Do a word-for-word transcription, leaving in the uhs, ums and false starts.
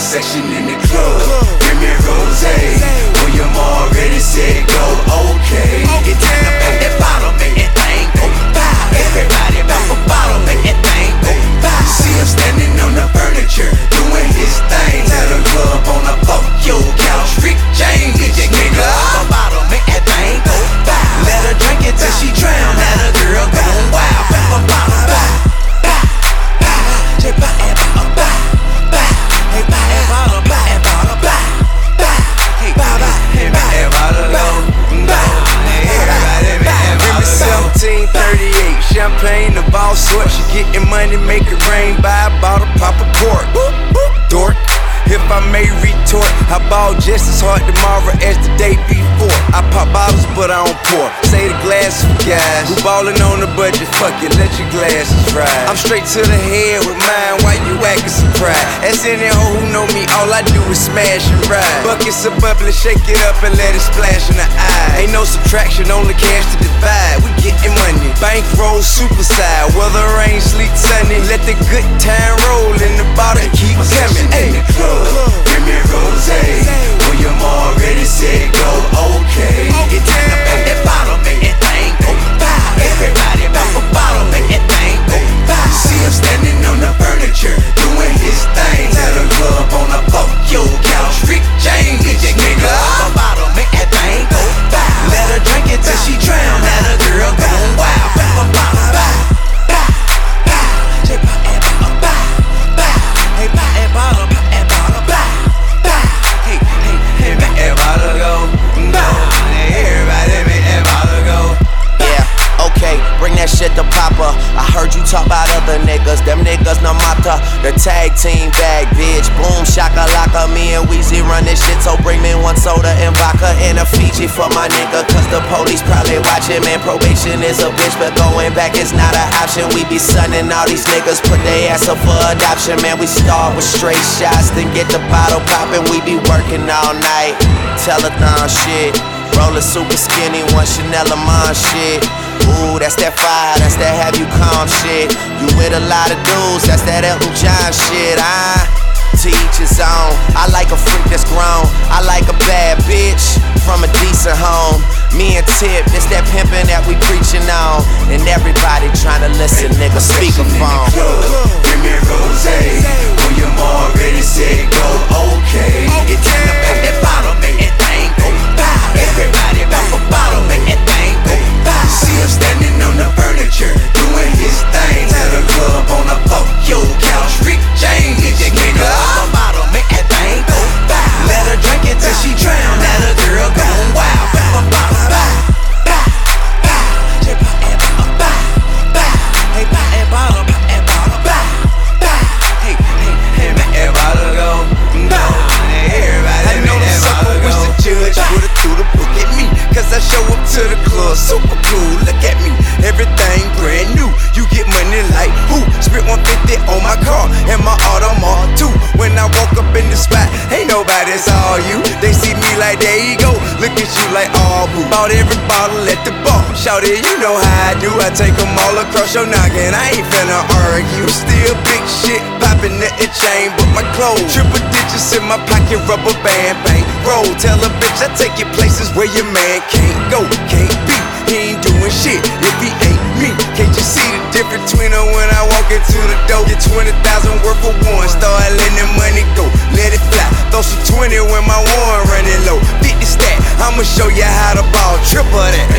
section in the club. Bring me rosé. William already said go, okay. It's time to pop that bottle, make that thing go by. Everybody pop a bottle, make that thing go by. See him standing on the furniture, doing his thing. Tell the club on the fuck your couch, Rick James. Get your nigga up a bottle, make that thing go by. Let her drink it till she drown, let a girl go wild. Pop a bottle, bye, bye, bye. Just pop that bottle, bye, bye. Hey, pop that bottle, pop that bottle, bye, bye. Hey, bye, bye. Hey, pop that bottle, go, go. seventeen thirty-eight, champagne, the ball sort. She getting money, make it rain. Buy a bottle, pop a cork. Dork. If I may retort, I ball just as hard tomorrow as the day before. I pop bottles, but I don't pour. Say the glass for guys who ballin' on the budget. Fuck it, let your glasses ride. I'm straight to the head with mine. Why you acting surprised? As any hoe who know me, all I do is smash and ride. Buckets of bubbly, shake it up and let it splash in the eye. Ain't no subtraction, only cash to divide. We getting money, bankroll super side. Whether rain, sleet, sunny, let the good time roll in the bottle and keep coming. Hey. Bring me rosé. William already said go, okay. It's time to pop that bottle, make that thing go by. Everybody pop a bottle, make that thing go by. See him standing on the furniture, doing his thing. Tell the club on the fuck your couch, Rick James. Get your nigga up a bottle, make that thing go by. Let her drink it till she drown, let a girl go wild. Pop a bottle, bye, bye, bye. Just pop that bottle, bye, bye. Hey, pop that bottle, pop that bottle, bye, bye. Hey, hey, hey, make that bottle go, go. Everybody make that bottle go. Yeah, okay, bring that shit to Papa. I heard you talk about other niggas, them niggas no matter. The tag team bag, bitch. Boom, shaka laka. Me and Weezy run this shit, so bring me one soda and vodka and a Fiji for my nigga. Cause the police probably watching, man. Probation is a bitch, but going back is not an option. We be sunning all these niggas, put their ass up for adoption, man. We start with straight shots, then get the bottle poppin'. We be working all night, telethon shit. Rollin' super skinny, one Chanel Amon shit. Ooh, that's that fire, that's that have you calm shit. You with a lot of dudes, that's that Elton John shit. I to each his own. I like a freak that's grown. I like a bad bitch from a decent home. Me and Tip, it's that pimpin' that we preachin' on. And everybody tryna listen, nigga, speakerphone. Bring me rosé. William already said go, okay. It's time to pop that bottle, make that thing go by. Everybody pop a bottle, make that thing go by. See him standing on the furniture, doing his thing. Tell the club on the fuck your couch, Rick James. Get your nigga up a bottle, make that thing go by. Let her drink it till she drown, let a girl go wild. Pop a bottle, bye, bye, bye. Just pop that bottle, bye, bye. Hey, pop that bottle, pop that bottle, bye, bye. Hey, hey, hey, make that bottle go, go. Everybody make that bottle go. Judge would've threw the book at me, cause I show up to the club super cool. Look at me, everything brand new. You get money like who? Spit one fifty on my car and my Audemars too. When I walk up in the spot, ain't nobody, it's all you. They see me like, there you go. Look at you like, oh boo. Bought every bottle at the bar. Shout it, you know how I do. I take them all across your noggin. I ain't finna argue. Still big shit, poppin' at the chain, but my clothes triple digits in my pocket, rubber band, bang, roll. Tell a bitch I take you places where your man can't go, can't be. He ain't doing shit if he ain't me. Can't you see the difference between her when I walk into the door? Get twenty thousand worth for one, start letting that money go, let it fly. Throw some twenty when my one running low. fifty stack, I'ma show you how to ball, triple that.